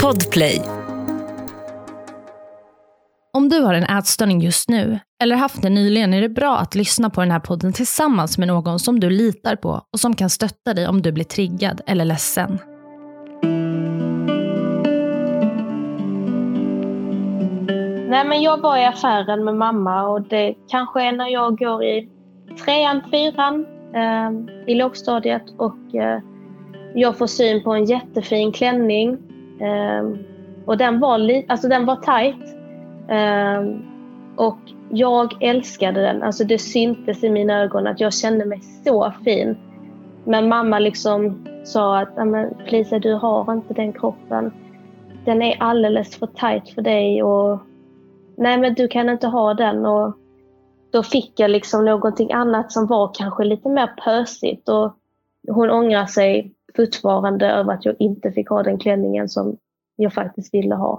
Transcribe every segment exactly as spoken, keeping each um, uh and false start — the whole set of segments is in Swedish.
Podplay. Om du har en ätstörning just nu eller haft det nyligen är det bra att lyssna på den här podden tillsammans med någon som du litar på och som kan stötta dig om du blir triggad eller ledsen. Nej, men jag var i affären med mamma och det kanske är när jag går i trean, fyran eh, i lågstadiet och eh, jag får syn på en jättefin klänning eh, och den var, li- alltså den var tight eh, och jag älskade den. Alltså det syntes i mina ögon att jag kände mig så fin. Men mamma liksom sa att Felicia, du har inte den kroppen. Den är alldeles för tight för dig och nej, men du kan inte ha den. Och då fick jag liksom någonting annat som var kanske lite mer pösigt. Och hon ångrar sig fortfarande över att jag inte fick ha den klänningen som jag faktiskt ville ha.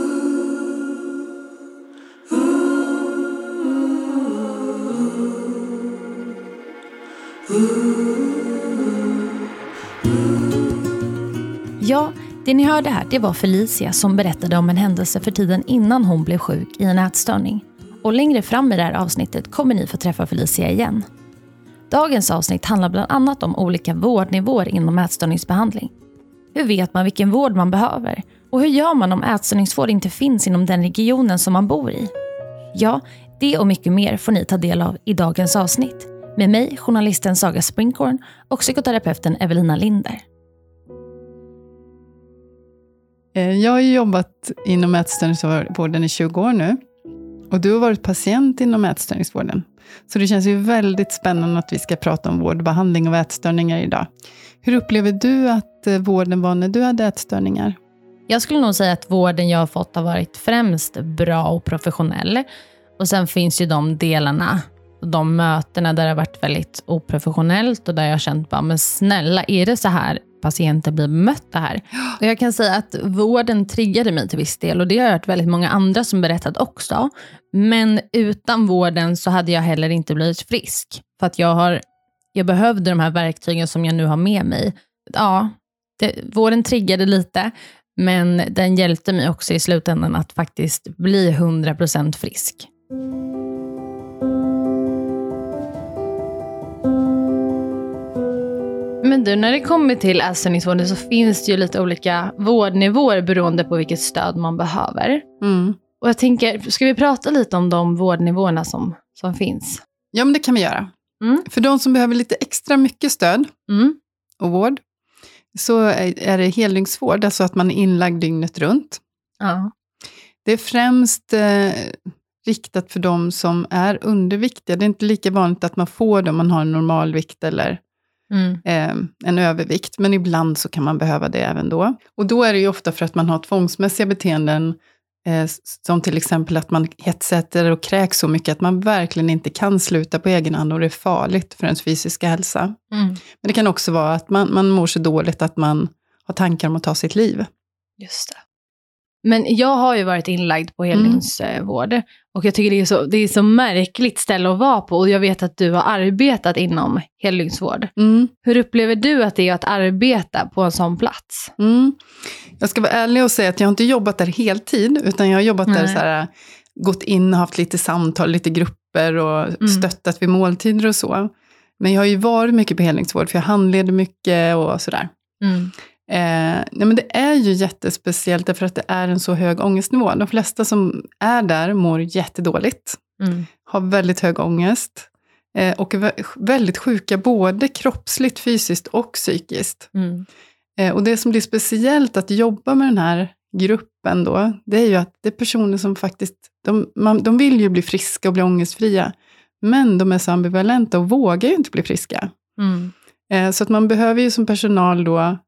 Ja, det ni hörde här, det var Felicia som berättade om en händelse för tiden innan hon blev sjuk i en ätstörning. Och längre fram i det här avsnittet kommer ni få träffa Felicia igen. Dagens avsnitt handlar bland annat om olika vårdnivåer inom ätstörningsbehandling. Hur vet man vilken vård man behöver? Och hur gör man om ätstörningsvård inte finns inom den regionen som man bor i? Ja, det och mycket mer får ni ta del av i dagens avsnitt. Med mig, journalisten Saga Springhorn och psykoterapeuten Evelina Linder. Jag har jobbat inom ätstörningsvården i tjugo år nu. Och du har varit patient inom ätstörningsvården. Så det känns ju väldigt spännande att vi ska prata om vård, behandling av ätstörningar idag. Hur upplever du att vården var när du hade ätstörningar? Jag skulle nog säga att vården jag har fått har varit främst bra och professionell. Och sen finns ju de delarna, de mötena där det har varit väldigt oprofessionellt och där jag har känt bara, men snälla, är det så här patienter blir bemötta här? Och jag kan säga att vården triggade mig till viss del och det har jag hört väldigt många andra som berättat också. Men utan vården så hade jag heller inte blivit frisk. För att jag har, jag behövde de här verktygen som jag nu har med mig. Ja, det, vården triggade lite, men den hjälpte mig också i slutändan att faktiskt bli hundra procent frisk. Men du, när det kommer till ätstörningsvården så finns det ju lite olika vårdnivåer beroende på vilket stöd man behöver. Mm. Och jag tänker, ska vi prata lite om de vårdnivåerna som, som finns? Ja, men det kan vi göra. Mm. För de som behöver lite extra mycket stöd Mm. och vård så är det heldygnsvård, alltså att man är inlagd dygnet runt. Ja. Det är främst eh, riktat för de som är underviktiga. Det är inte lika vanligt att man får det om man har en normalvikt eller Mm. Eh, en övervikt, men ibland så kan man behöva det även då. Och då är det ju ofta för att man har tvångsmässiga beteenden eh, som till exempel att man hetsäter och kräks så mycket att man verkligen inte kan sluta på egen hand och det är farligt för ens fysiska hälsa. Mm. Men det kan också vara att man, man mår så dåligt att man har tankar om att ta sitt liv. Just det. Men jag har ju varit inlagd på heldygnsvård mm. och jag tycker det är, så, det är så märkligt ställe att vara på och jag vet att du har arbetat inom heldygnsvård. Mm. Hur upplever du att det är att arbeta på en sån plats? Mm. Jag ska vara ärlig och säga att jag inte jobbat där heltid utan jag har jobbat Nej. där så här, gått in och haft lite samtal, lite grupper och mm. stöttat vid måltider och så. Men jag har ju varit mycket på heldygnsvård för jag handleder mycket och sådär. Mm. Eh, nej men det är ju jättespeciellt därför att det är en så hög ångestnivå. De flesta som är där mår jättedåligt. Mm. Har väldigt hög ångest. Eh, och är väldigt sjuka både kroppsligt, fysiskt och psykiskt. Mm. Eh, och det som blir speciellt att jobba med den här gruppen då. Det är ju att det är personer som faktiskt. De, man, de vill ju bli friska och bli ångestfria. Men de är så ambivalenta och vågar ju inte bli friska. Mm. Eh, så att man behöver ju som personal då.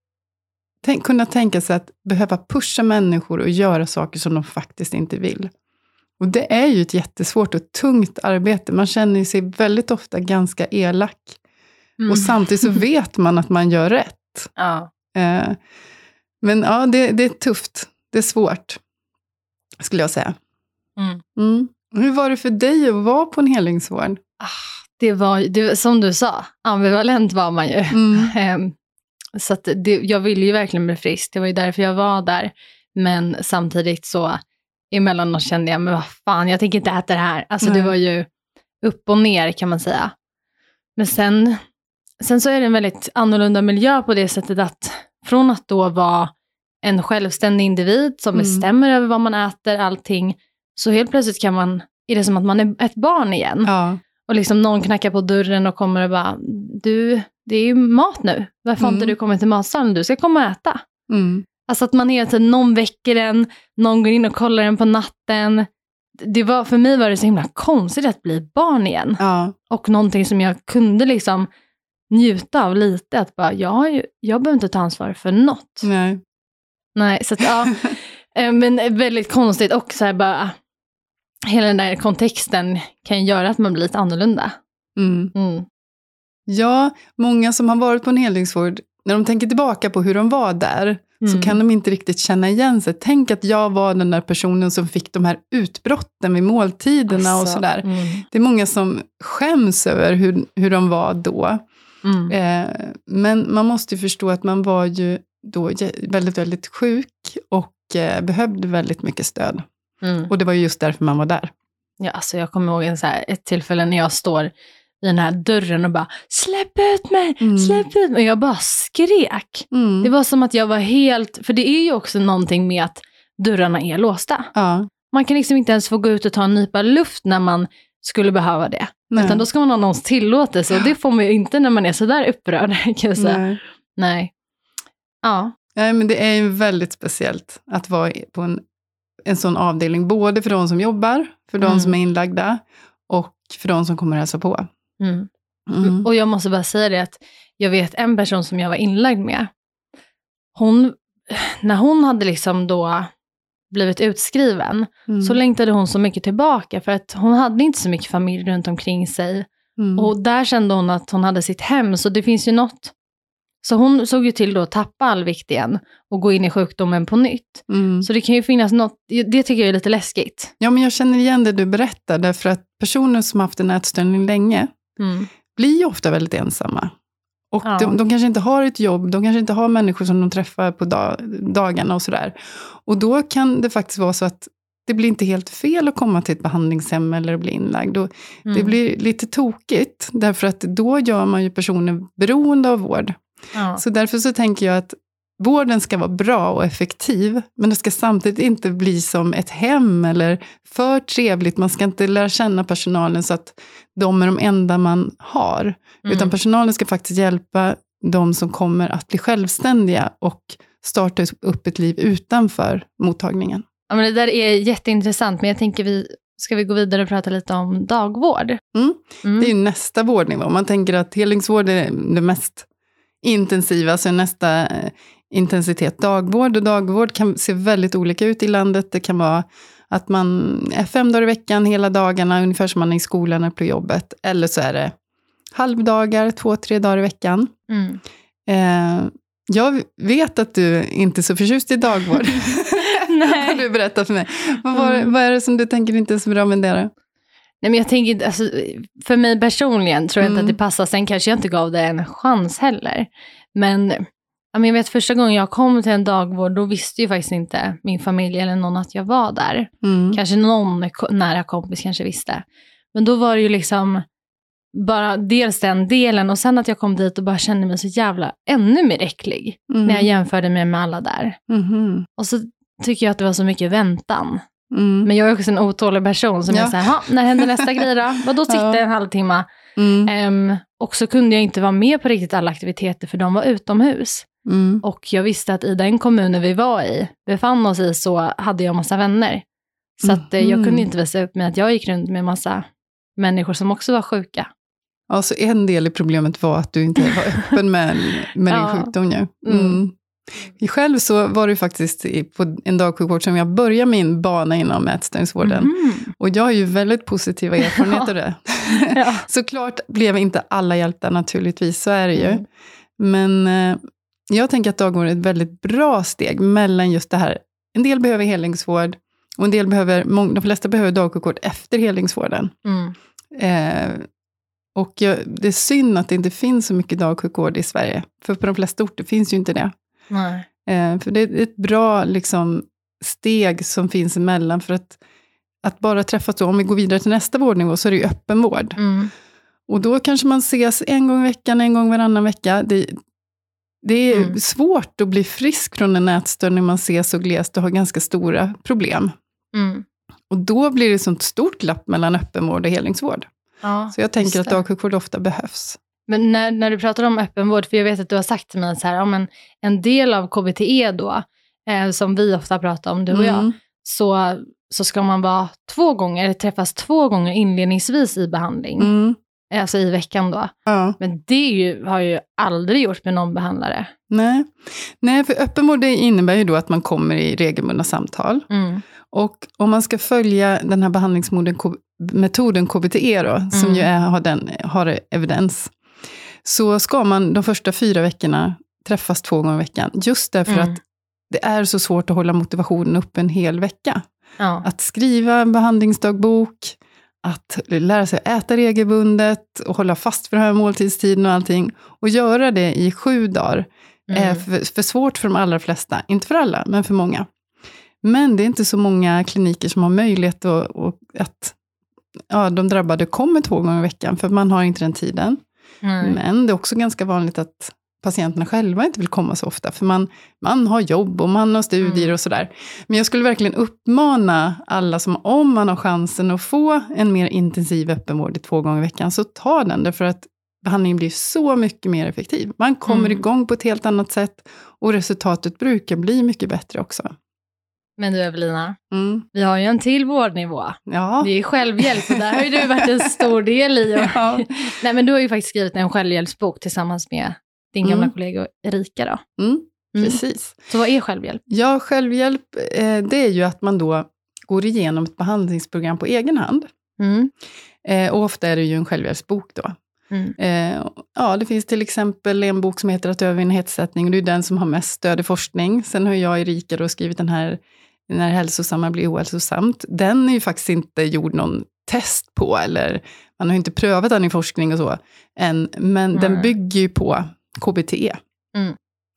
Tänk, kunna tänka sig att behöva pusha människor och göra saker som de faktiskt inte vill. Och det är ju ett jättesvårt och tungt arbete. Man känner sig väldigt ofta ganska elak. Mm. Och samtidigt så vet man att man gör rätt. Ja. Eh, men ja, det, det är tufft. Det är svårt, skulle jag säga. Mm. Mm. Hur var det för dig att vara på en heldygnsvård? Ah, det var, det, som du sa, ambivalent var man ju. Mm. så att det, jag ville ju verkligen bli frisk. Det var ju därför jag var där. Men samtidigt så emellanåt kände jag, men vad fan, jag tänker inte äta det här. Alltså Nej. Det var ju upp och ner kan man säga. Men sen, sen så är det en väldigt annorlunda miljö på det sättet att från att då vara en självständig individ som mm. bestämmer över vad man äter, allting, så helt plötsligt kan man, är det som att man är ett barn igen. Ja. Och liksom någon knackar på dörren och kommer och bara, du, det är ju mat nu. Varför har mm. inte du kommit till matsalen? Du ska komma och äta. Mm. Alltså att man hela tiden, någon väcker en, någon går in och kollar en på natten. Det var, för mig var det så himla konstigt att bli barn igen. Ja. Och någonting som jag kunde liksom njuta av lite. Att bara, jag, jag behöver inte ta ansvar för något. Nej. Nej, så att ja. Men väldigt konstigt och så här bara, hela den där kontexten kan göra att man blir lite annorlunda. Mm. Mm. Ja, många som har varit på en helningsvård, när de tänker tillbaka på hur de var där, mm. så kan de inte riktigt känna igen sig. Tänk att jag var den där personen som fick de här utbrotten vid måltiderna alltså, och sådär. Mm. Det är många som skäms över hur, hur de var då. Mm. Eh, men man måste ju förstå att man var ju då väldigt, väldigt sjuk och eh, behövde väldigt mycket stöd. Mm. Och det var ju just därför man var där. Ja, alltså jag kommer ihåg en så här, ett tillfälle när jag står i den här dörren och bara, släpp ut mig, mm. släpp ut mig. Och jag bara skrek. Mm. Det var som att jag var helt, för det är ju också någonting med att dörrarna är låsta. Ja. Man kan liksom inte ens få gå ut och ta en nypa luft när man skulle behöva det. Nej. Utan då ska man ha någons tillåtelse. Och det får man ju inte när man är så där upprörd, kan jag säga. Nej. Nej. Ja. Nej, men det är ju väldigt speciellt att vara på en, en sån avdelning. Både för de som jobbar, för de mm. som är inlagda och för de som kommer hälsa på. Mm. Mm. Och jag måste bara säga det att jag vet en person som jag var inlagd med. Hon, när hon hade liksom då blivit utskriven mm. så längtade hon så mycket tillbaka. För att hon hade inte så mycket familj runt omkring sig. Mm. Och där kände hon att hon hade sitt hem. Så det finns ju något. Så hon såg ju till då att tappa all vikt igen och gå in i sjukdomen på nytt. Mm. Så det kan ju finnas något, det tycker jag är lite läskigt. Ja, men jag känner igen det du berättar, därför att personer som haft en ätstörning länge mm. blir ju ofta väldigt ensamma. Och ja. de, de kanske inte har ett jobb, de kanske inte har människor som de träffar på dag, dagarna och sådär. Och då kan det faktiskt vara så att det blir inte helt fel att komma till ett behandlingshem eller bli inlagd. Och mm. det blir lite tokigt, därför att då gör man ju personer beroende av vård. Ja. Så därför så tänker jag att vården ska vara bra och effektiv, men det ska samtidigt inte bli som ett hem eller för trevligt. Man ska inte lära känna personalen så att de är de enda man har. Mm. Utan personalen ska faktiskt hjälpa de som kommer att bli självständiga och starta upp ett liv utanför mottagningen. Ja, men det där är jätteintressant, men jag tänker vi ska vi gå vidare och prata lite om dagvård. Mm. Mm. Det är ju nästa vårdnivå. Man tänker att helningsvård är det mest intensiva, så nästa intensitet dagvård. Och dagvård kan se väldigt olika ut i landet. Det kan vara att man är fem dagar i veckan hela dagarna, ungefär som man är i skolan eller på jobbet. Eller så är det halvdagar, två, tre dagar i veckan. Mm. Eh, jag vet att du inte är så förtjust i dagvård. Nej. Har du berättat för mig. Vad, var, Mm. vad är det som du tänker inte är så bra med det då? Nej, men jag tänker inte, alltså, för mig personligen tror jag Mm. inte att det passar. Sen kanske jag inte gav det en chans heller. Men ja, men jag vet, första gången jag kom till en dagvård, då visste ju faktiskt inte min familj eller någon att jag var där. Mm. Kanske någon nära kompis kanske visste. Men då var det ju liksom bara dels den delen, och sen att jag kom dit och bara kände mig så jävla ännu mer äcklig. Mm. När jag jämförde mig med alla där. Mm. Och så tycker jag att det var så mycket väntan. Mm. Men jag är också en otålig person som Ja. är så här, när händer nästa grej då? Vadå sitta Ja. en halvtimme? Mm. Um, och så kunde jag inte vara med på riktigt alla aktiviteter, för de var utomhus. Mm. Och jag visste att i den kommunen vi var i, befann oss i, så hade jag massa vänner. Så att, eh, jag Mhm. kunde inte visa upp mig att jag gick runt med massa människor som också var sjuka. Alltså en del i problemet var att du inte var öppen med, med din Ja. sjukdom nu. Mm. Mm. Själv så var det faktiskt i- på en dagsjukvård som jag började min bana inom ätstörningsvården. Mhm. Och jag har ju väldigt positiva erfarenheter av det. Ja. Såklart blev inte alla hjälpta naturligtvis, så är det ju. Mm. Men eh, jag tänker att dagvård är ett väldigt bra steg mellan just det här. En del behöver helningsvård och en del behöver, mång- de flesta behöver dagsjukvård efter helningsvården. Mm. Eh, Och jag, det är synd att det inte finns så mycket dagsjukvård i Sverige. För på de flesta orter finns ju inte det. Nej. Eh, för det är ett bra liksom, steg som finns emellan. För att, att bara träffas då, om vi går vidare till nästa vårdnivå, så är det ju öppenvård. Mm. Och då kanske man ses en gång i veckan, en gång varannan vecka. Det, det är mm. svårt att bli frisk från en ätstörning när man ses så glest och har ganska stora problem. Mm. Och då blir det ett sånt stort glapp mellan öppenvård och helningsvård. Ja, så jag tänker att dagsjukvård ofta behövs. Men när, när du pratar om öppenvård, för jag vet att du har sagt till mig så här, om en, en del av K B T E då, eh, som vi ofta pratar om, du och jag, mm. så, så ska man vara två gånger, träffas två gånger inledningsvis i behandling. Mm. Alltså i veckan då. Ja. Men det är ju, har ju aldrig gjort med någon behandlare. Nej, Nej för öppenvård det innebär ju då att man kommer i regelbundna samtal. Mm. Och om man ska följa den här behandlingsmetoden K B T E då, mm. som ju är, har, den, har evidens, så ska man de första fyra veckorna träffas två gånger i veckan. Just därför mm. att det är så svårt att hålla motivationen upp en hel vecka. Ja. Att skriva en behandlingsdagbok, att lära sig äta regelbundet och hålla fast för den här måltidstiden och allting. Och göra det i sju dagar mm. är för, för svårt för de allra flesta. Inte för alla, men för många. Men det är inte så många kliniker som har möjlighet att, och att ja, de drabbade kommer två gånger i veckan. För man har inte den tiden. Mm. Men det är också ganska vanligt att patienterna själva inte vill komma så ofta. För man, man har jobb och man har studier mm. och sådär. Men jag skulle verkligen uppmana alla som, om man har chansen att få en mer intensiv öppenvård två gånger i veckan, så ta den. Därför att behandlingen blir så mycket mer effektiv. Man kommer mm. igång på ett helt annat sätt. Och resultatet brukar bli mycket bättre också. Men du Evelina, mm. vi har ju en till vårdnivå. Ja. Det är självhjälp och där har ju du varit en stor del i. Och ja. Nej, men du har ju faktiskt skrivit en självhjälpsbok tillsammans med din gamla mm. kollega Erika då. Mm. Mm. Precis. Så vad är självhjälp? Ja, självhjälp eh, det är ju att man då går igenom ett behandlingsprogram på egen hand. Mm. Eh, och ofta är det ju en självhjälpsbok då. Mm. Eh, ja, det finns till exempel en bok som heter Att övervinna hetsättning, och det är den som har mest stöd i forskning. Sen har jag och Erika då skrivit den här När hälsosamma blir ohälsosamt. Den är ju faktiskt inte gjord någon test på, eller man har ju inte prövat den i forskning och så än, men mm. den bygger ju på K B T E. Mm.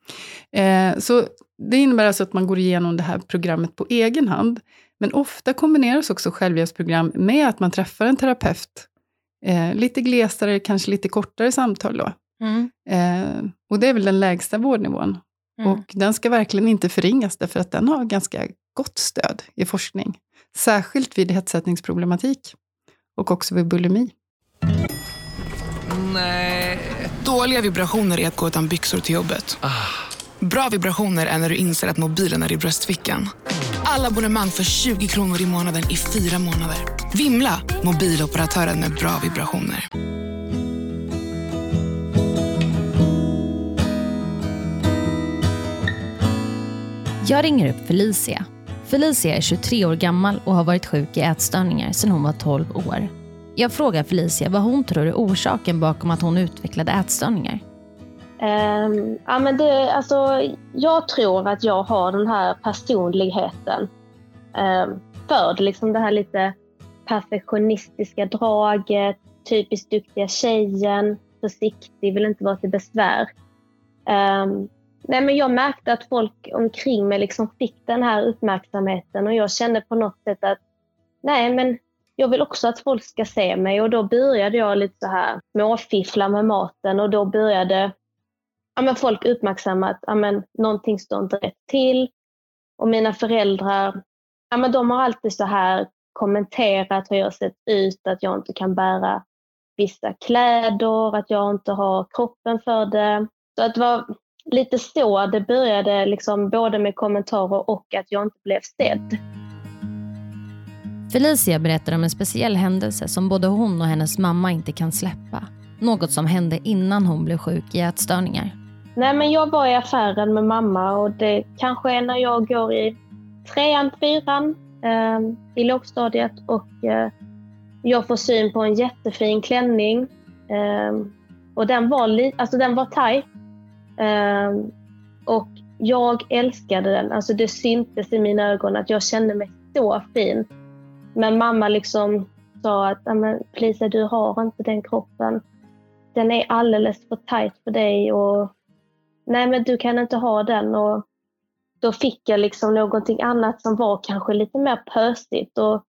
Eh, så det innebär alltså att man går igenom det här programmet på egen hand, men ofta kombineras också självhjälpsprogram med att man träffar en terapeut. Eh, lite glesare, kanske lite kortare samtal då. Mm. Eh, och det är väl den lägsta vårdnivån. Mm. Och den ska verkligen inte förringas, därför att den har ganska gott stöd i forskning. Särskilt vid hetsättningsproblematik. Och också vid bulimi. Nej. Dåliga vibrationer är att gå utan byxor till jobbet. Ah. Bra vibrationer är när du inser att mobilen är i bröstfickan. Alla abonnemang för tjugo kronor i månaden i fyra månader. Vimla, mobiloperatören med bra vibrationer. Jag ringer upp Felicia. Felicia är tjugotre år gammal och har varit sjuk i ätstörningar sedan hon var tolv år. Jag frågar Felicia vad hon tror är orsaken bakom att hon utvecklade ätstörningar. Um, ja, men det, alltså, jag tror att jag har den här personligheten um, för det, liksom det här lite perfektionistiska draget, typiskt duktiga tjejen, försiktig, vill inte vara till besvär. Um, nej, men jag märkte att folk omkring mig liksom fick den här uppmärksamheten, och jag kände på något sätt att nej, men jag vill också att folk ska se mig, och då började jag lite så här småfiffla med maten, och då började ja, men folk uppmärksamma att ja, men någonting står inte rätt till. Och mina föräldrar, ja, men de har alltid så här kommenterat hur jag sett ut, att jag inte kan bära vissa kläder, att jag inte har kroppen för det. Så att det var lite så det började, liksom, både med kommentarer och att jag inte blev sedd. Felicia berättar om en speciell händelse som både hon och hennes mamma inte kan släppa. Något som hände innan hon blev sjuk i ätstörningar. Nej, men jag var i affären med mamma, och det kanske är när jag går i trean, fyran eh, i lågstadiet, och eh, jag får syn på en jättefin klänning. Eh, och den var, li- alltså, den var tajt. Eh, och jag älskade den. Alltså, det syntes i mina ögon att jag kände mig så fin. Men mamma liksom sa att Felicia, du har inte den kroppen. Den är alldeles för tajt för dig och nej, men du kan inte ha den. Och då fick jag liksom någonting annat som var kanske lite mer pösigt. Och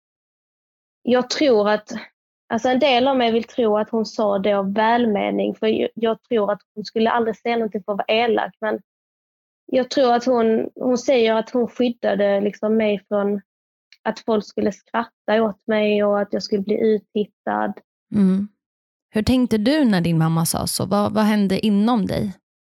jag tror att, alltså en del av mig vill tro att hon sa det av välmening. För jag tror att hon skulle aldrig säga någonting för att vara elak. Men jag tror att hon, hon säger att hon skyddade liksom mig från att folk skulle skratta åt mig och att jag skulle bli uttittad. Mm. Hur tänkte du när din mamma sa så? Vad, vad hände inom dig?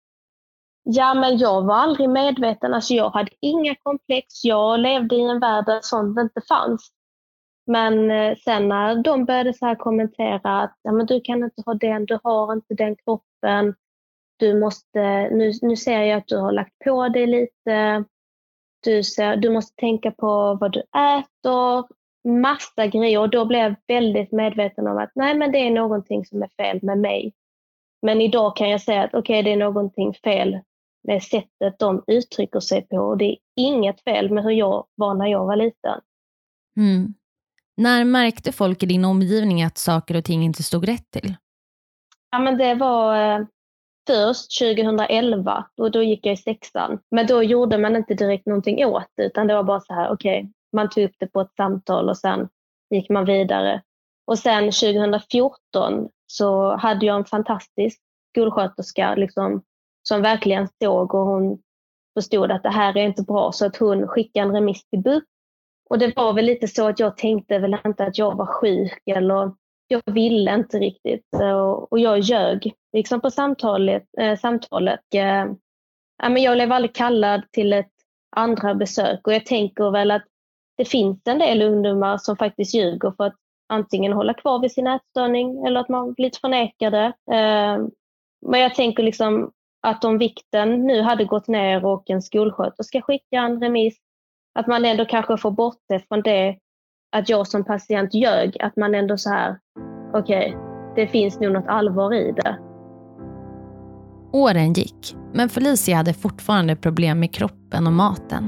Ja, men jag var aldrig medveten. Alltså jag hade inga komplex. Jag levde i en värld där sånt inte fanns. Men eh, sen när de började så här kommentera att ja, men du kan inte ha den, du har inte den kroppen. Du måste, nu, nu ser jag att du har lagt på dig lite. Du, ser, du måste tänka på vad du äter. Massa grejer. Och då blev jag väldigt medveten om att nej, men det är någonting som är fel med mig. Men idag kan jag säga att okej, okay, det är någonting fel med sättet de uttrycker sig på. Och det är inget fel med hur jag var när jag var liten. Mm. När märkte folk i din omgivning att saker och ting inte stod rätt till? Ja, men det var eh, först tjugohundraelva. Och då gick jag i sexan. Men då gjorde man inte direkt någonting åt det. Utan det var bara så här, okej. Okay, man tog upp det på ett samtal och sen gick man vidare. Och sen tjugohundrafjorton så hade jag en fantastisk skolsköterska liksom, som verkligen såg och hon förstod att det här är inte bra. Så att hon skickade en remiss till B U P. Och det var väl lite så att jag tänkte väl inte att jag var sjuk eller jag ville inte riktigt. Och, och jag ljög liksom på samtalet. Eh, samtalet. Eh, ja, men jag blev aldrig kallad till ett andra besök och jag tänker väl att det finns en del ungdomar som faktiskt ljuger för att antingen hålla kvar vid sin ätstörning eller att man blir förnekade. Eh, men jag tänker liksom att om vikten nu hade gått ner och en skolsköterska skickar en remiss, att man ändå kanske får bort det från det att jag som patient ljög, att man ändå så här, okej, okay, det finns nog något allvar i det. Åren gick, men Felicia hade fortfarande problem med kroppen och maten.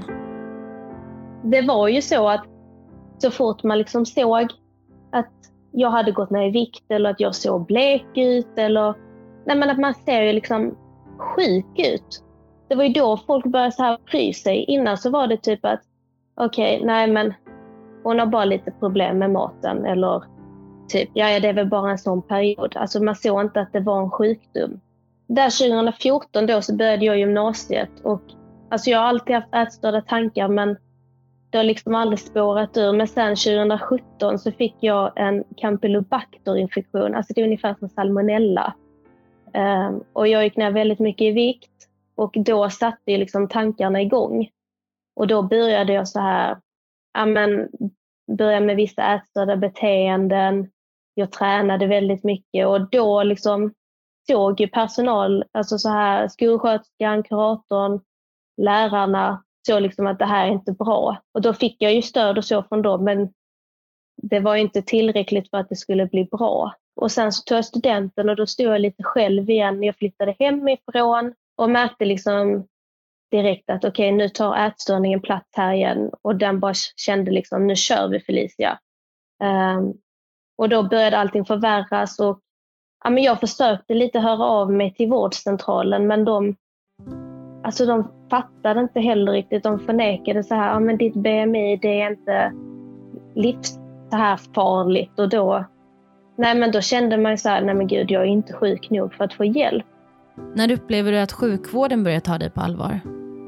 Det var ju så att så fort man liksom såg att jag hade gått ner i vikt eller att jag såg blek ut eller nej, men att man ser ju liksom sjuk ut. Det var ju då folk började så här bry sig. Innan så var det typ att okej, okay, nej men hon har bara lite problem med maten eller typ, ja det är väl bara en sån period. Alltså man såg inte att det var en sjukdom. Där tjugohundrafjorton då så började jag gymnasiet och alltså jag har alltid haft ätstörda tankar men det har liksom aldrig spårat ur. Men sen tjugohundrasjutton så fick jag en campylobacter-infektion. Alltså det är ungefär som salmonella. Um, och jag gick ner väldigt mycket i vikt. Och då satte ju liksom tankarna igång. Och då började jag så här. Ja, men, började med vissa ätstörda beteenden. Jag tränade väldigt mycket. Och då liksom såg ju personal, alltså så här skolsköterskan, kuratorn, lärarna. Så liksom att det här är inte bra. Och då fick jag ju stöd och så från dem. Men det var inte tillräckligt för att det skulle bli bra. Och sen så tog jag studenten och då stod jag lite själv igen. Jag flyttade hemifrån och märkte liksom direkt att okej, okay, nu tar ätstörningen plats här igen. Och den bara kände liksom, nu kör vi Felicia. Um, och då började allting förvärras. Och ja, men jag försökte lite höra av mig till vårdcentralen. Men de, alltså de fattade inte heller riktigt. De förnekade så här, ja men ditt B M I det är inte livs så här farligt. Och då, nej men då kände man så här, nej men gud jag är inte sjuk nog för att få hjälp. När upplever du att sjukvården börjar ta dig på allvar?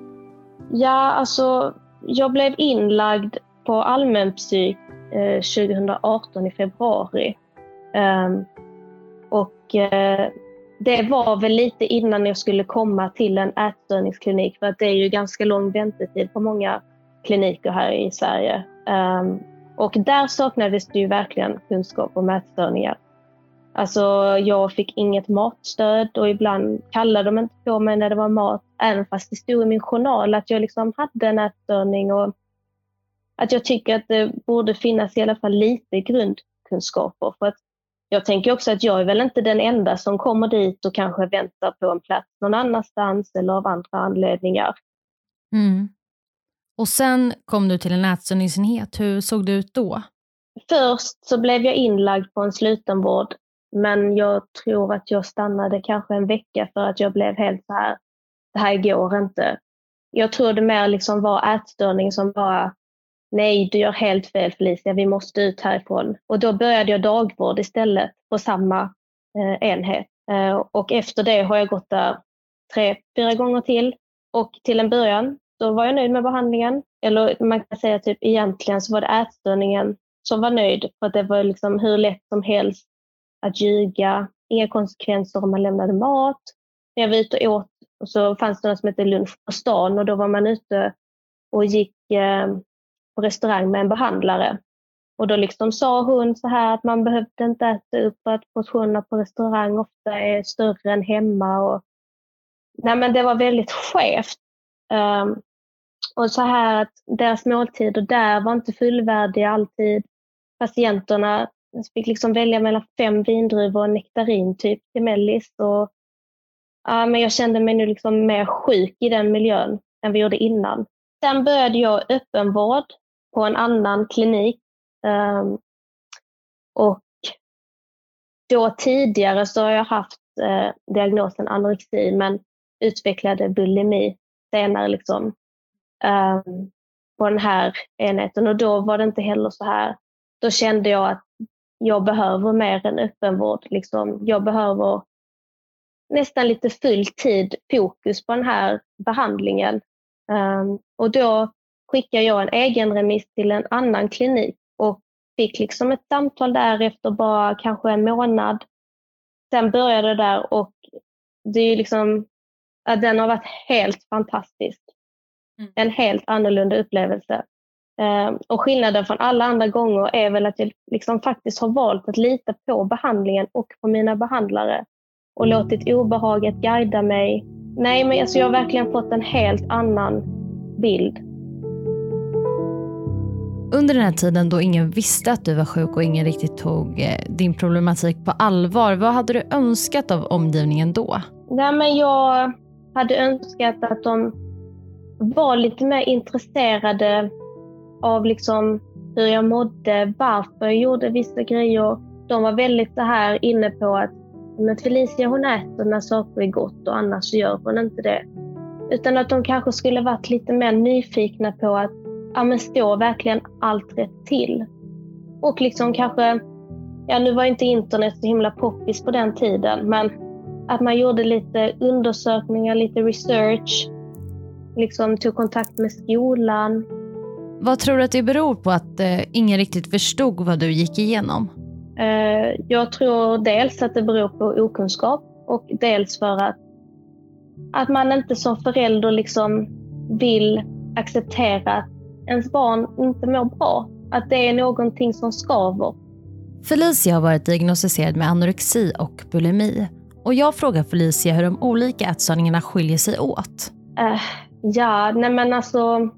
Ja, alltså jag blev inlagd på allmänpsyk eh, tjugohundraarton i februari. Um, och eh, det var väl lite innan jag skulle komma till en ätstörningsklinik. För att det är ju ganska lång väntetid på många kliniker här i Sverige. Um, och där saknades det ju verkligen kunskap om ätstörningar. Alltså jag fick inget matstöd och ibland kallade de inte på mig när det var mat. Även fast det stod i min journal att jag liksom hade en ätstörning. Och att jag tycker att det borde finnas i alla fall lite grundkunskaper. För att jag tänker också att jag är väl inte den enda som kommer dit och kanske väntar på en plats någon annanstans eller av andra anledningar. Mm. Och sen kom du till en ätstörningsenhet. Hur såg det ut då? först så blev jag inlagd på en slutenvård. Men jag tror att jag stannade kanske en vecka för att jag blev helt så här, det här går inte. Jag tror det mer liksom var ätstörning som bara, nej du gör helt fel Felicia, vi måste ut härifrån. Och då började jag dagvård istället på samma eh, enhet. Eh, och efter det har jag gått där tre, fyra gånger till. Och till en början så var jag nöjd med behandlingen. Eller man kan säga typ egentligen så var det ätstörningen som var nöjd. För att det var liksom hur lätt som helst att ljuga. Inga konsekvenser om man lämnade mat. När jag var ute och åt och så fanns det något som heter lunch på stan. Och då var man ute och gick eh, på restaurang med en behandlare. Och då liksom sa hon så här att man behövde inte äta upp att portionerna på restaurang ofta är större än hemma. Och nej, men det var väldigt skevt. Um, och så här att deras måltider där var inte fullvärdiga alltid. Patienterna fick liksom välja mellan fem vindruvor och nektarin typ till mellis. Och, ja, men jag kände mig nu liksom mer sjuk i den miljön än vi gjorde innan. Sen började jag öppenvård på en annan klinik. Um, och då tidigare så har jag haft uh, diagnosen anorexi men utvecklade bulimi senare liksom um, på den här enheten. Och då var det inte heller så här. Då kände jag att jag behöver mer än öppenvård. Liksom. Jag behöver nästan lite full tid fokus på den här behandlingen. Um, och då skickade jag en egen remiss till en annan klinik och fick liksom ett samtal där efter bara kanske en månad. Sen började det där och det är liksom, ja, den har varit helt fantastisk. Mm. En helt annorlunda upplevelse. Um, och skillnaden från alla andra gånger är väl att jag liksom faktiskt har valt att lita på behandlingen och på mina behandlare. Och låtit obehaget guida mig. Nej, men alltså jag har verkligen fått en helt annan bild. Under den här tiden då ingen visste att du var sjuk och ingen riktigt tog eh, din problematik på allvar, vad hade du önskat av omgivningen då? Nej, men jag hade önskat att de var lite mer intresserade av liksom hur jag mådde, varför jag gjorde vissa grejer. De var väldigt så här inne på att men Felicia, hon äter när saker är gott och annars så gör hon inte det. Utan att de kanske skulle varit lite mer nyfikna på att ja, men står verkligen allt rätt till. Och liksom kanske, ja nu var inte internet så himla poppis på den tiden, men att man gjorde lite undersökningar, lite research, liksom tog kontakt med skolan. Vad tror du att det beror på att eh, ingen riktigt förstod vad du gick igenom? Eh, jag tror dels att det beror på okunskap och dels för att, att man inte som förälder liksom vill acceptera att ens barn inte mår bra. Att det är någonting som skaver. Felicia har varit diagnostiserad med anorexi och bulimi. Och jag frågar Felicia hur de olika ätstörningarna skiljer sig åt. Uh, ja, nej men alltså...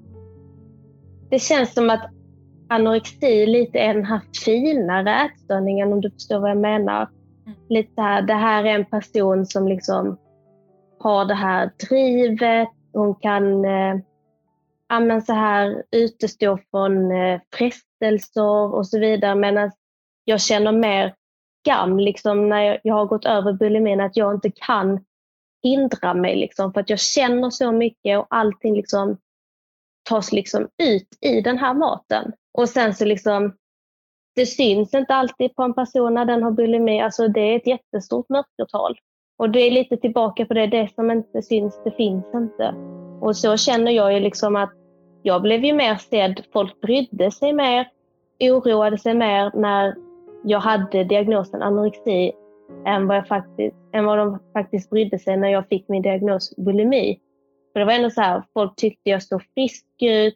Det känns som att anorexi lite är den här finare ätstörningen, om du förstår vad jag menar. Mm. Lite här, det här är en person som liksom har det här drivet. Hon kan... Eh, Ja, men så här utestå från eh, frestelser och så vidare. Men jag känner mer skam liksom, när jag, jag har gått över bulimin, att jag inte kan hindra mig. Liksom, för att jag känner så mycket och allting liksom tas liksom ut i den här maten. Och sen så liksom, det syns inte alltid på en person när den har bulimi. Alltså det är ett jättestort mörkertal. Och det är lite tillbaka på det, det som inte syns, det finns inte. Och så känner jag ju liksom att jag blev ju mer sedd, folk brydde sig mer, oroade sig mer när jag hade diagnosen anorexi än vad, jag faktiskt, än vad de faktiskt brydde sig när jag fick min diagnos bulimi. För det var ändå så här, folk tyckte jag såg frisk ut.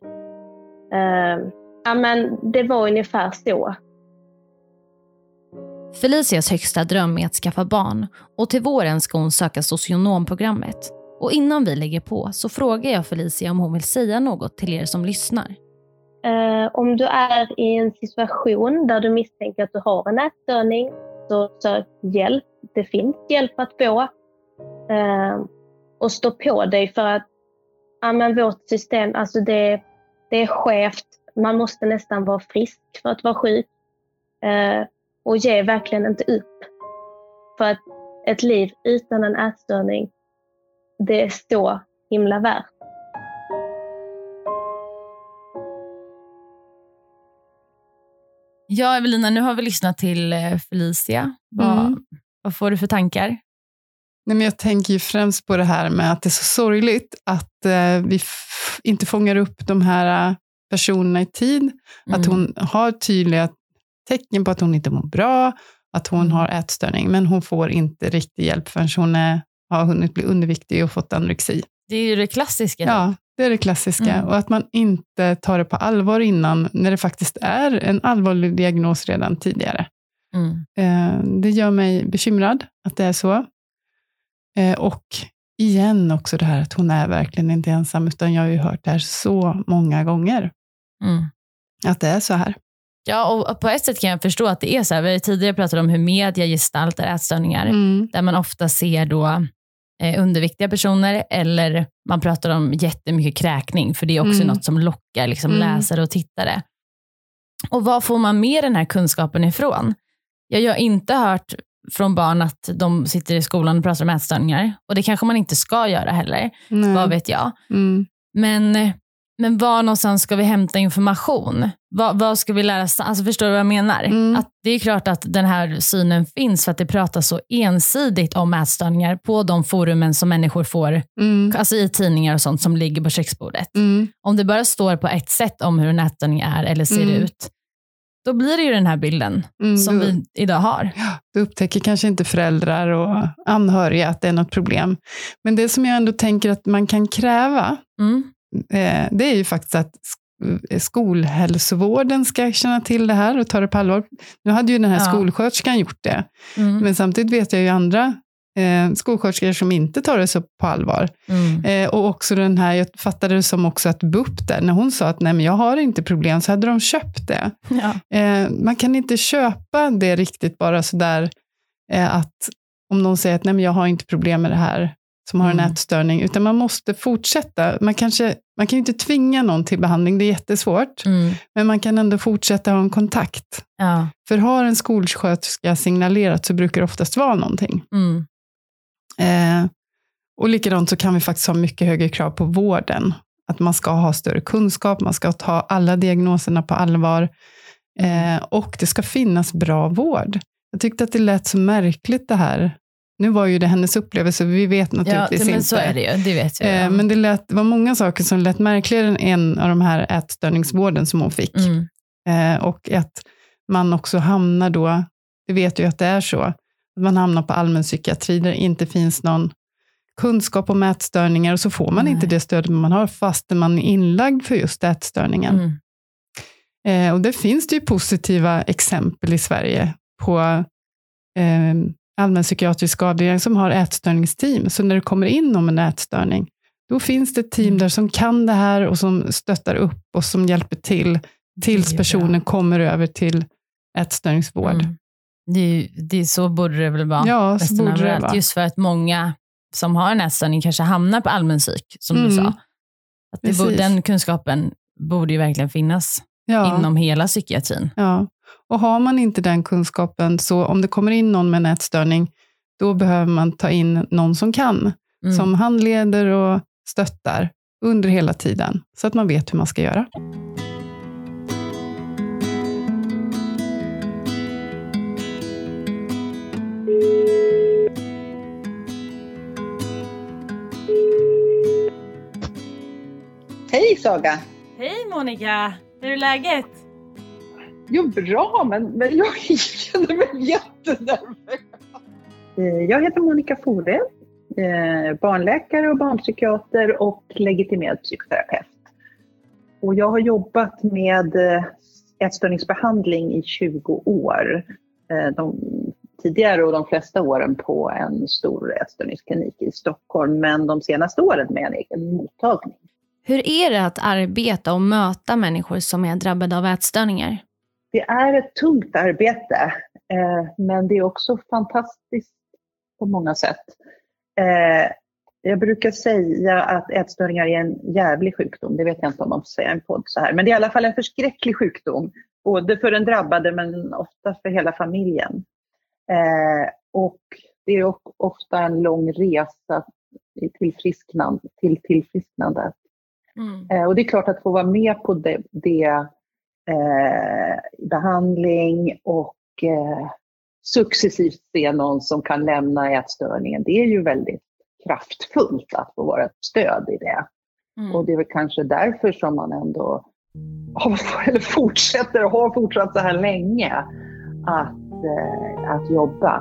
Uh, ja, men det var ungefär så. Felicias högsta dröm är att skaffa barn och till våren ska hon söka socionomprogrammet. Och innan vi lägger på så frågar jag Felicia om hon vill säga något till er som lyssnar. Uh, om du är i en situation där du misstänker att du har en ätstörning, så sök hjälp. Det finns hjälp att få. Uh, och stå på dig, för att ja, men vårt system, alltså det, det är skevt. Man måste nästan vara frisk för att vara sjuk. Eh, och ge verkligen inte upp. För att ett liv utan en ätstörning, det är så himla värt. Ja, Evelina, nu har vi lyssnat till Felicia. Vad, mm. vad får du för tankar? Nej, men jag tänker ju främst på det här med att det är så sorgligt att eh, vi f- inte fångar upp de här uh, personerna i tid. Mm. Att hon har tydliga tecken på att hon inte mår bra, att hon har ätstörning, men hon får inte riktig hjälp förrän hon är, har hunnit bli underviktig och fått anorexi. Det är ju det klassiska. Ja, det är det klassiska. Mm. Och att man inte tar det på allvar innan, när det faktiskt är en allvarlig diagnos redan tidigare. Mm. Eh, det gör mig bekymrad att det är så. Eh, och igen också det här att hon är verkligen inte ensam, utan jag har ju hört det här så många gånger. Mm. Att det är så här. Ja, och på ett sätt kan jag förstå att det är så här. Vi har tidigare pratat om hur media gestaltar ätstörningar. Mm. Där man ofta ser då eh, underviktiga personer, eller man pratar om jättemycket kräkning. För det är också mm. något som lockar liksom, mm. läsare och tittare. Och var får man med den här kunskapen ifrån? Jag har inte hört från barn att de sitter i skolan och pratar om ätstörningar. Och det kanske man inte ska göra heller. Nej. Vad vet jag. Mm. Men... Men var någonstans ska vi hämta information? Vad, vad ska vi lära oss? Alltså förstår du vad jag menar? Mm. Att det är klart att den här synen finns för att det pratas så ensidigt om ätstörningar på de forumen som människor får, mm. alltså i tidningar och sånt som ligger på köksbordet. Mm. Om det bara står på ett sätt om hur en ätstörning är eller ser mm. ut, då blir det ju den här bilden mm, som du, vi idag har. Ja, du upptäcker kanske inte föräldrar och anhöriga att det är något problem. Men det som jag ändå tänker att man kan kräva, mm. det är ju faktiskt att skolhälsovården ska känna till det här och ta det på allvar. Nu hade ju den här ja. skolsköterskan gjort det. Mm. Men samtidigt vet jag ju andra eh, skolsköterskor som inte tar det så på allvar. Mm. Eh, och också den här, jag fattade det som också att B U P där, när hon sa att nej men jag har inte problem, så hade de köpt det. Ja. Eh, man kan inte köpa det riktigt bara sådär eh, att om någon säger att nej men jag har inte problem med det här, som har en mm. ätstörning, utan man måste fortsätta. Man, kanske, man kan ju inte tvinga någon till behandling, det är jättesvårt. Mm. Men man kan ändå fortsätta ha en kontakt. Ja. För har en skolsköterska signalerat så brukar det oftast vara någonting. Mm. Eh, och likadant så kan vi faktiskt ha mycket högre krav på vården. Att man ska ha större kunskap, man ska ta alla diagnoserna på allvar. Eh, och det ska finnas bra vård. Jag tyckte att det lät så märkligt det här. Nu var ju det hennes upplevelse, vi vet naturligtvis ja, men inte. Så är det ju, det vet jag. Eh, men det, lät, det var många saker som lät märkligare än en av de här ätstörningsvården som hon fick. Mm. Eh, och att man också hamnar då, det vet ju att det är så, att man hamnar på allmänpsykiatri där det inte finns någon kunskap om ätstörningar, och så får man Nej. inte det stöd man har fast man är inlagd för just ätstörningen. Mm. Eh, och det finns det ju positiva exempel i Sverige på eh, allmänpsykiatrisk avdelning som har ätstörningsteam. Så när det kommer in om en ätstörning, då finns det team mm. där som kan det här och som stöttar upp och som hjälper till tills personen kommer över till ätstörningsvård. Mm. Det, är, det är så borde det väl vara. Ja, så borde det vara. Just för att många som har en ätstörning kanske hamnar på allmänpsyk, som mm. du sa. Att det borde, den kunskapen borde ju verkligen finnas ja. inom hela psykiatrin. Ja. Och har man inte den kunskapen, så om det kommer in någon med en ätstörning, då behöver man ta in någon som kan. Mm. Som handleder och stöttar under hela tiden. Så att man vet hur man ska göra. Hej Saga! Hej Monica! Hur är läget? Jo, bra, men, men jag känner mig jättenervös. Jag heter Monica Fore, barnläkare och barnpsykiater och legitimerad psykoterapeut. Och jag har jobbat med ätstörningsbehandling i tjugo år. De tidigare och de flesta åren på en stor ätstörningsklinik i Stockholm, men de senaste åren med en egen mottagning. Hur är det att arbeta och möta människor som är drabbade av ätstörningar? Det är ett tungt arbete, eh, men det är också fantastiskt på många sätt. Eh, jag brukar säga att ätstörningar är en jävlig sjukdom. Det vet jag inte om man får säga en podd så här. Men det är i alla fall en förskräcklig sjukdom både för den drabbade men ofta för hela familjen. Eh, och det är ofta en lång resa till tillfrisknande. Till tillfrisknandet. Mm. Eh, och det är klart att få vara med på det, det eh, behandling och eh, successivt se någon som kan lämna ätstörningen. Det är ju väldigt kraftfullt att få vara ett stöd i det. Mm. Och det är väl kanske därför som man ändå har, eller fortsätter och har fortsatt så här länge att, eh, att jobba.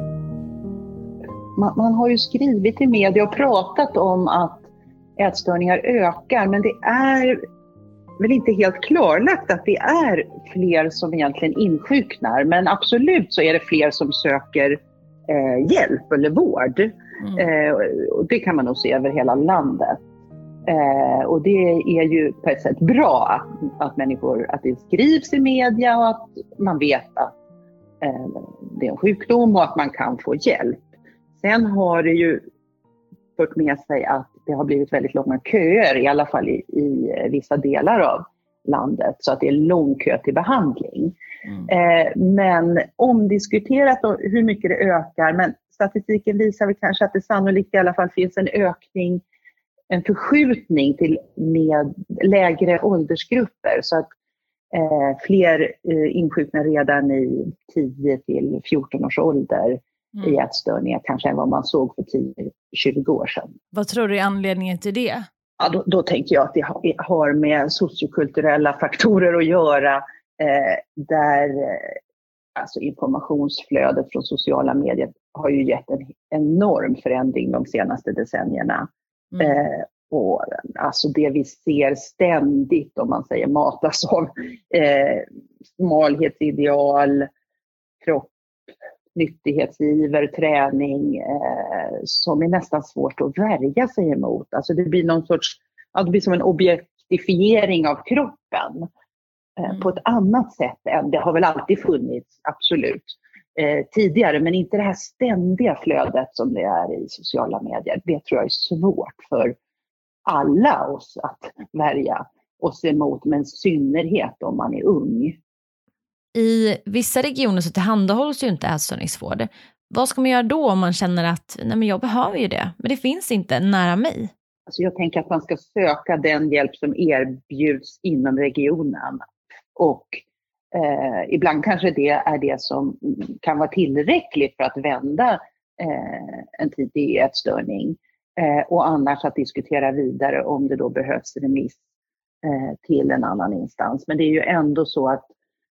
Man, man har ju skrivit i media och pratat om att ätstörningar ökar, men det är väl inte helt klarlagt att det är fler som egentligen insjuknar. Men absolut så är det fler som söker eh, hjälp eller vård. Mm. Eh, och det kan man nog se över hela landet. Eh, och det är ju på ett sätt bra att, att människor, att det skrivs i media och att man vet att eh, det är en sjukdom och att man kan få hjälp. Sen har det ju fört med sig att det har blivit väldigt långa köer, i alla fall i, i vissa delar av landet, så att det är lång kö till behandling. Mm. Eh, men omdiskuterat hur mycket det ökar, men statistiken visar väl kanske att det sannolikt i alla fall finns en ökning, en förskjutning till med lägre åldersgrupper, så att eh, fler eh, insjuknar redan i tio till fjorton års ålder. Mm. I ätstörningar kanske än vad man såg för tio till tjugo år sedan. Vad tror du är anledningen till det? Ja, då, då tänker jag att det har med sociokulturella faktorer att göra. Eh, där eh, alltså informationsflödet från sociala medier har ju gett en enorm förändring de senaste decennierna. Mm. Eh, och alltså det vi ser ständigt, om man säger, matas av eh, smalhetsideal, kropp, nyttighetsiver, träning eh, som är nästan svårt att värja sig emot. Alltså det blir någon sorts, ja, det blir som en objektifiering av kroppen eh, mm. på ett annat sätt än det har väl alltid funnits, absolut, eh, tidigare, men inte det här ständiga flödet som det är i sociala medier. Det tror jag är svårt för alla oss att värja oss emot, men i synnerhet om man är ung. I vissa regioner så tillhandahålls ju inte ätstörningsvård. Vad ska man göra då om man känner att nej, men jag behöver ju det, men det finns inte nära mig? Alltså jag tänker att man ska söka den hjälp som erbjuds inom regionen. Och eh, ibland kanske det är det som kan vara tillräckligt för att vända eh, en tidig ätstörning. Eh, och annars att diskutera vidare om det då behövs remiss eh, till en annan instans. Men det är ju ändå så att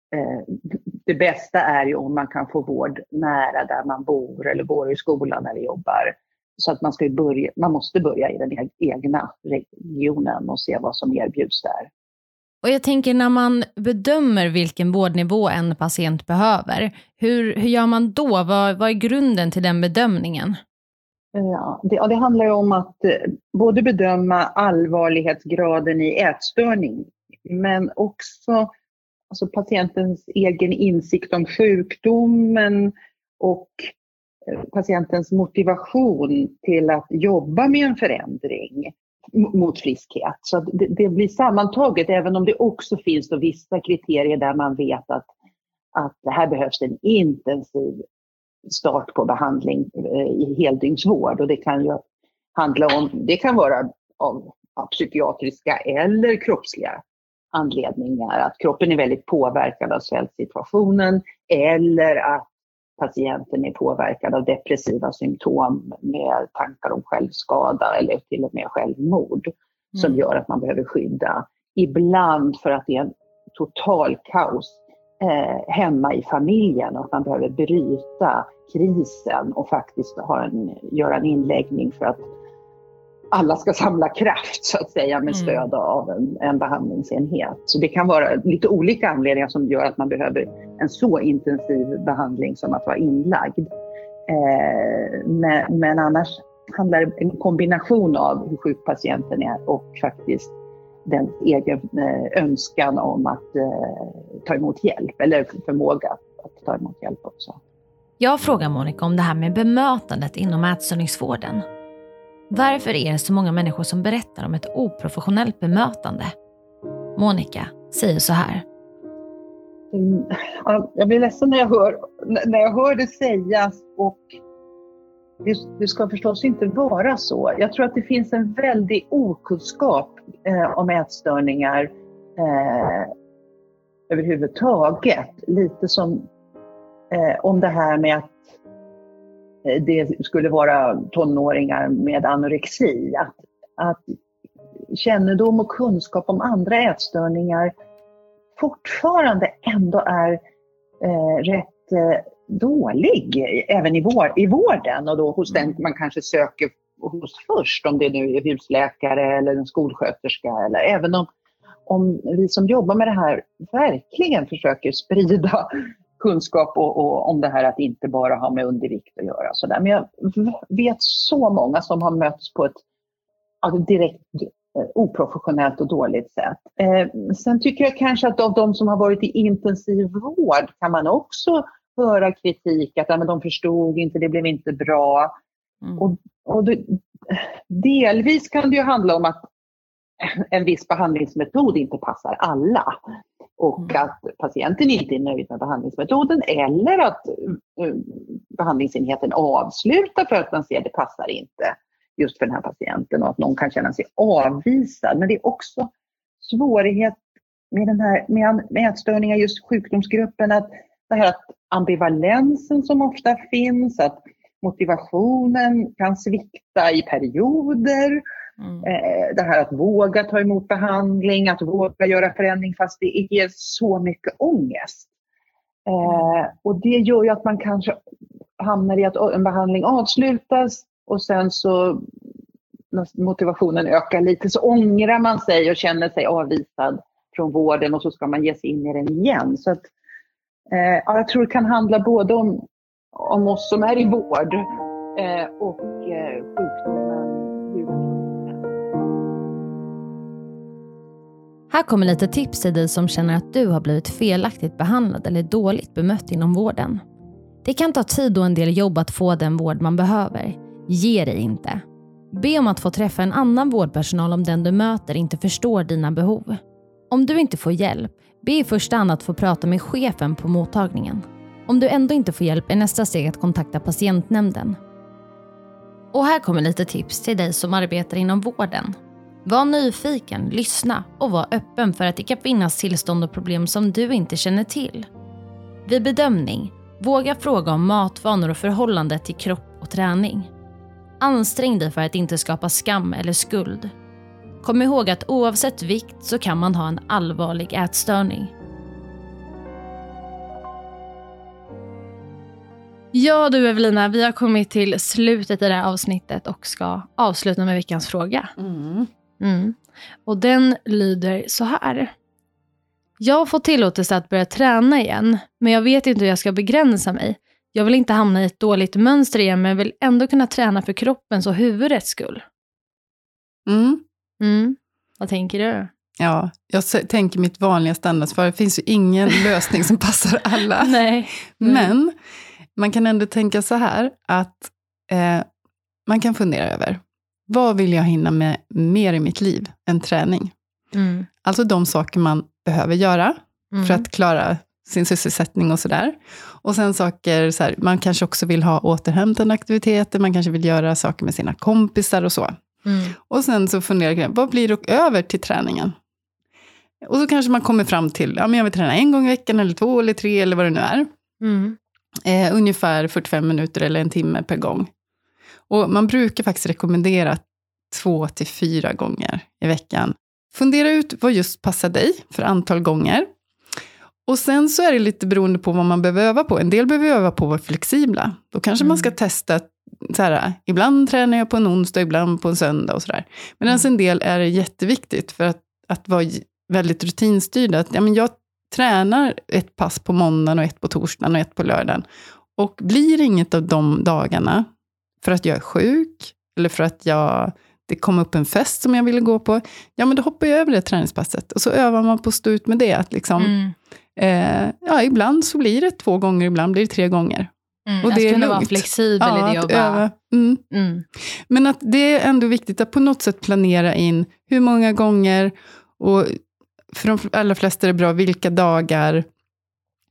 det bästa är ju om man kan få vård nära där man bor eller går i skolan eller jobbar. Så att man, ska börja, man måste börja i den egna regionen och se vad som erbjuds där. Och jag tänker, när man bedömer vilken vårdnivå en patient behöver, hur, hur gör man då? Vad, vad är grunden till den bedömningen? Ja, det, ja, det handlar ju om att eh, både bedöma allvarlighetsgraden i ätstörning, men också alltså patientens egen insikt om sjukdomen och patientens motivation till att jobba med en förändring mot friskhet. Så det, det blir sammantaget, även om det också finns då vissa kriterier där man vet att, att det här behövs en intensiv start på behandling i heldygnsvård. Och det kan ju handla om, det kan vara av, av psykiatriska eller kroppsliga anledningar, att kroppen är väldigt påverkad av svältsituationen eller att patienten är påverkad av depressiva symptom med tankar om självskada eller till och med självmord mm. som gör att man behöver skydda. Ibland för att det är en total kaos eh, hemma i familjen och att man behöver bryta krisen och faktiskt ha en, göra en inläggning för att alla ska samla kraft så att säga med stöd av en, en behandlingsenhet. Så det kan vara lite olika anledningar som gör att man behöver en så intensiv behandling som att vara inlagd. Eh, men, men annars handlar det om en kombination av hur sjuk patienten är och faktiskt den egen eh, önskan om att eh, ta emot hjälp eller förmåga att, att ta emot hjälp också. Jag frågar Monica om det här med bemötandet inom ätstörningsvården. Varför är det så många människor som berättar om ett oprofessionellt bemötande? Monica säger så här. Mm, jag blir ledsen när jag hör, när jag hör det sägas, och det, det ska förstås inte vara så. Jag tror att det finns en väldig okunskap eh, om ätstörningar eh, överhuvudtaget. Lite som eh, om det här med att eh, det skulle vara tonåringar med anorexi. Att, att kännedom och kunskap om andra ätstörningar fortfarande ändå är eh, rätt eh, dålig, även i, vår, i vården, och då hos den man kanske söker hos först, om det nu är husläkare eller en skolsköterska, eller även om, om vi som jobbar med det här verkligen försöker sprida kunskap och, och om det här att inte bara ha med undervikt att göra. Så där. Men jag vet så många som har mötts på ett alltså direkt oprofessionellt och dåligt sätt. Eh, sen tycker jag kanske att av de som har varit i intensiv vård kan man också höra kritik att ja, men de förstod inte, det blev inte bra. Mm. Och, och det, delvis kan det ju handla om att en viss behandlingsmetod inte passar alla. Och mm. att patienten inte är nöjd med behandlingsmetoden, eller att uh, behandlingsenheten avslutar för att man ser att det passar inte just för den här patienten, och att någon kan känna sig avvisad. Men det är också svårighet med den här med, med ätstörningar, just sjukdomsgruppen, att det här att ambivalensen som ofta finns, att motivationen kan svikta i perioder, mm. eh, det här att våga ta emot behandling, att våga göra förändring fast det ger så mycket ångest. Eh, och det gör ju att man kanske hamnar i att en behandling avslutas, och sen så när motivationen ökar lite så ångrar man sig och känner sig avvisad från vården, och så ska man ge sig in i den igen. Så att, eh, ja, jag tror det kan handla både om, om oss som är i vård eh, och eh, sjukdomen. Här kommer lite tips till dig som känner att du har blivit felaktigt behandlad eller dåligt bemött inom vården. Det kan ta tid och en del jobb att få den vård man behöver. Ge dig inte. Be om att få träffa en annan vårdpersonal om den du möter inte förstår dina behov. Om du inte får hjälp, be i första hand att få prata med chefen på mottagningen. Om du ändå inte får hjälp är nästa steg att kontakta patientnämnden. Och här kommer lite tips till dig som arbetar inom vården. Var nyfiken, lyssna och var öppen för att det kan finnas tillstånd och problem som du inte känner till. Vid bedömning, våga fråga om matvanor och förhållande till kropp och träning. Ansträng dig för att inte skapa skam eller skuld. Kom ihåg att oavsett vikt så kan man ha en allvarlig ätstörning. Ja du Evelina, vi har kommit till slutet i det här avsnittet och ska avsluta med veckans fråga. Mm. Mm. Och den lyder så här. Jag har fått tillåtelse att börja träna igen, men jag vet inte hur jag ska begränsa mig. Jag vill inte hamna i ett dåligt mönster igen, men vill ändå kunna träna för kroppens och huvudets skull. Mm. Mm. Vad tänker du? Ja, jag tänker mitt vanliga standardsvar. Det finns ju ingen lösning som passar alla. Nej. Mm. Men man kan ändå tänka så här att eh, man kan fundera över vad vill jag hinna med mer i mitt liv än träning? Mm. Alltså de saker man behöver göra mm. för att klara sin sysselsättning och sådär. Och sen saker, så här, man kanske också vill ha återhämtande aktiviteter, man kanske vill göra saker med sina kompisar och så. Mm. Och sen så funderar jag, vad blir det över till träningen? Och så kanske man kommer fram till, ja men jag vill träna en gång i veckan eller två eller tre eller vad det nu är. Mm. Eh, ungefär fyrtiofem minuter eller en timme per gång. Och man brukar faktiskt rekommendera två till fyra gånger i veckan. Fundera ut vad just passar dig för antal gånger. Och sen så är det lite beroende på vad man behöver öva på. En del behöver öva på att vara flexibla. Då kanske mm. man ska testa så här, ibland tränar jag på en onsdag, ibland på en söndag och sådär. Men mm. en del är det jätteviktigt för att, att vara väldigt rutinstyrd. Att, ja, men jag tränar ett pass på måndagen och ett på torsdagen och ett på lördagen. Och blir inget av de dagarna för att jag är sjuk eller för att jag, det kom upp en fest som jag ville gå på, ja men då hoppar jag över det träningspasset. Och så övar man på att stå ut med det. Att liksom, mm. eh, ja, ibland så blir det två gånger, ibland blir det tre gånger. Mm, och det är lugnt. Vara flexibel ja, i det och bara... öva. Mm. Mm. Men att det är ändå viktigt att på något sätt planera in hur många gånger, och för de allra flesta är det bra vilka dagar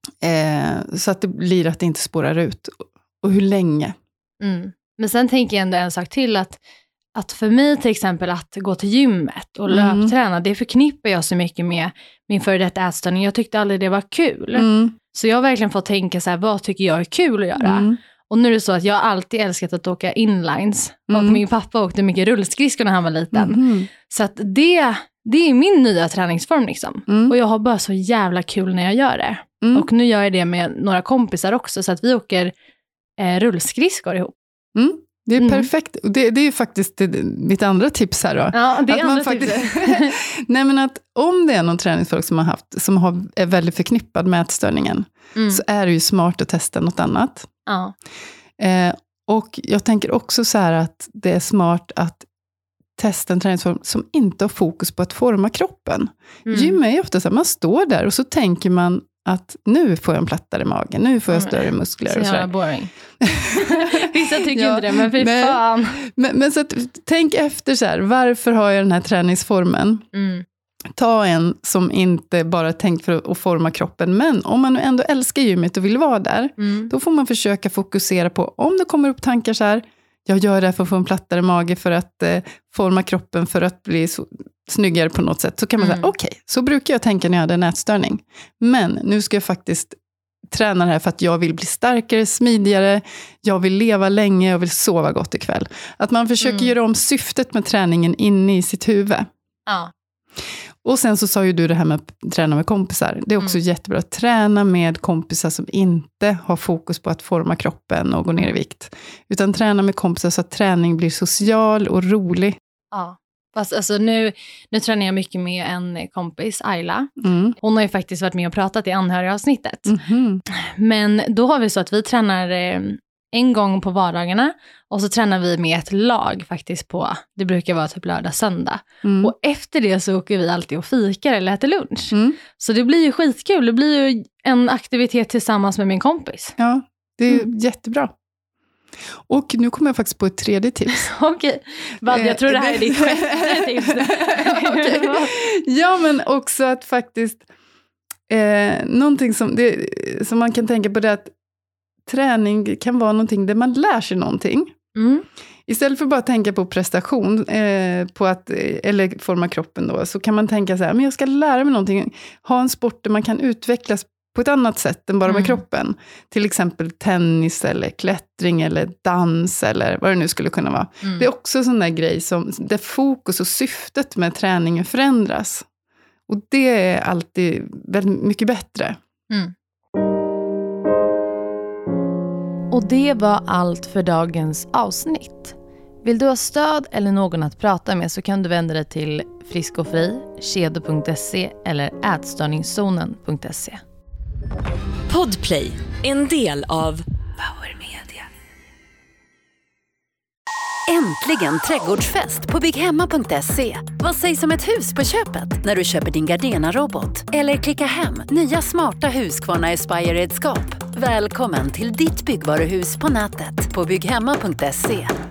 Eh, så att det blir att det inte spårar ut. Och hur länge. Mm. Men sen tänker jag ändå en sak till att, att för mig till exempel att gå till gymmet och Mm. löpträna, det förknippar jag så mycket med min före detta ätstörning. Jag tyckte aldrig det var kul. Mm. Så jag har verkligen fått tänka så här, vad tycker jag är kul att göra? Mm. Och nu är det så att jag har alltid älskat att åka inlines. Mm. Och min pappa åkte mycket rullskridskor när han var liten. Mm. Så att det, det är min nya träningsform liksom. Mm. Och jag har bara så jävla kul när jag gör det. Mm. Och nu gör jag det med några kompisar också. Så att vi åker eh, rullskridskor ihop. Mm. Det är Mm. perfekt. Och det, det är ju faktiskt det, mitt andra tips här då. Ja, det är Att man andra faktiskt, tipset. Nej, men att om det är någon träningsfolk som har haft, som har, är väldigt förknippad med ätstörningen, Mm. så är det ju smart att testa något annat. Ja. Eh, och jag tänker också så här att det är smart att testa en träningsform som inte har fokus på att forma kroppen. Mm. Gym är ju ofta så här, man står där och så tänker man att nu får jag en plattare mage, nu får jag större muskler. Så och så jävla där. boring. Vissa tycker Ja, inte det, men fy men- fan. Men, men så att, tänk efter så här, varför har jag den här träningsformen? Mm. Ta en som inte bara är tänkt för att forma kroppen, men om man nu ändå älskar gymmet och vill vara där, Mm. då får man försöka fokusera på, om det kommer upp tankar så här, jag gör det här för att få en plattare mage, för att eh, forma kroppen, för att bli så, snyggare på något sätt, så kan man Mm. säga, okej, okay, så brukar jag tänka när jag hade en ätstörning, men nu ska jag faktiskt träna det här för att jag vill bli starkare, smidigare, jag vill leva länge, jag vill sova gott ikväll. Att man försöker Mm. göra om syftet med träningen inne i sitt huvud. Ja. Och sen så sa ju du det här med att träna med kompisar. Det är också Mm. jättebra att träna med kompisar som inte har fokus på att forma kroppen och gå ner i vikt. Utan träna med kompisar så att träning blir social och rolig. Ja. Fast alltså nu, nu tränar jag mycket med en kompis, Ayla. Mm. Hon har ju faktiskt varit med och pratat i anhörigavsnittet. Mhm. Men då har vi så att vi tränar eh, en gång på vardagarna. Och så tränar vi med ett lag faktiskt på, det brukar vara typ lördag, söndag. Mm. Och efter det så åker vi alltid och fikar eller äter lunch. Mm. Så det blir ju skitkul. Det blir ju en aktivitet tillsammans med min kompis. Ja, det är Mm. jättebra. Och nu kommer jag faktiskt på ett tredje tips. Okej, Vad, jag tror det här är ditt sjätte tips. Okej. Ja, men också att faktiskt eh, någonting som, det, som man kan tänka på, det att träning kan vara någonting där man lär sig någonting. Mm. Istället för bara att tänka på prestation, eh, på att, eller forma kroppen då, så kan man tänka så här, men jag ska lära mig någonting. Ha en sport där man kan utvecklas på ett annat sätt än bara med Mm. kroppen. Till exempel tennis eller klättring eller dans eller vad det nu skulle kunna vara. Mm. Det är också en sån där grej som, där fokus och syftet med träningen förändras. Och det är alltid väldigt mycket bättre. Mm. Och det var allt för dagens avsnitt. Vill du ha stöd eller någon att prata med så kan du vända dig till Frisk och Fri, kedo punkt se eller ätstörningszonen punkt se. Podplay, en del av Power Media. Äntligen trädgårdsfest på bygghemma punkt se. Vad sägs om ett hus på köpet när du köper din Gardena-robot? Eller klicka hem nya smarta Husqvarna Aspire-redskap. Välkommen till ditt byggvaruhus på nätet på bygghemma punkt se.